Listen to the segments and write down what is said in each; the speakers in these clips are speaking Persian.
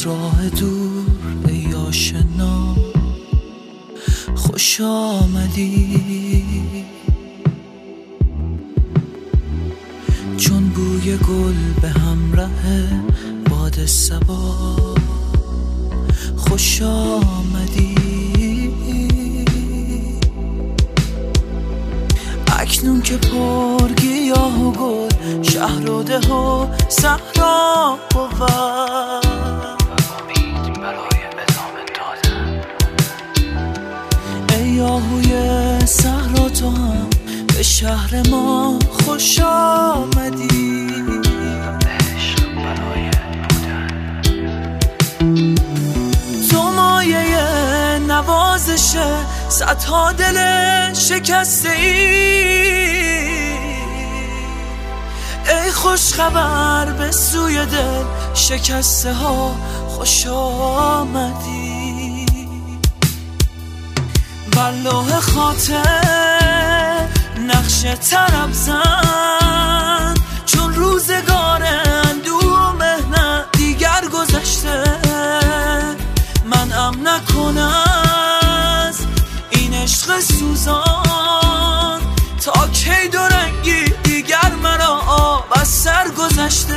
از راه دور ای آشنا خوش آمدی، چون بوی گل به همراه باد صبا خوش آمدی. اکنون که پر گیاه و گل شهر و ده و صحرا بود، امید برای ادامه دادن. ای آهوی صحرا تو هم به شهر ما خوش آمدی، عشق برای بودن. تو مایه نوازش صدها دل شکسته ای، ای خوش خبر به سوی دل شکسته ها خوش آمدی. بر لوح خاطر نقش طرب زن، چون روزگار اندوه و مهنت دیگر گذشته. منعم نکن از این عشق سوزان، تا کی دو رنگی دیگر مرا آب از سر گذشته.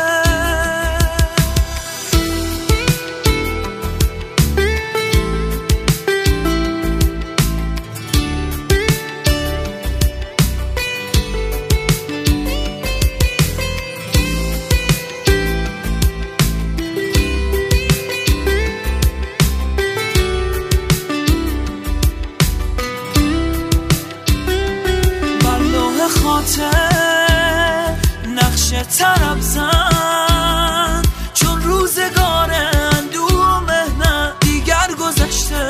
خاطر نقش طرب زن، چون روزگار اندوه و مهنت دیگر گذشته.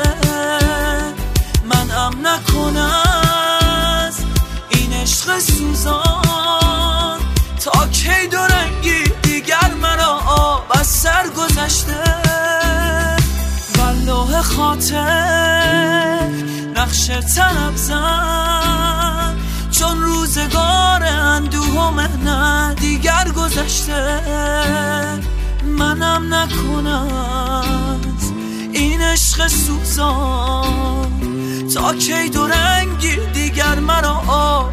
منعم نکن از این عشق سوزان، تا کی دو رنگی دیگر مرا آب از سر گذشته. بر لوح خاطر نقش طرب زن، چون روزگار اندوه و مهنت دیگر گذشته. منم نکن از این عشق سوزان، تا کی دو رنگی دیگر مرا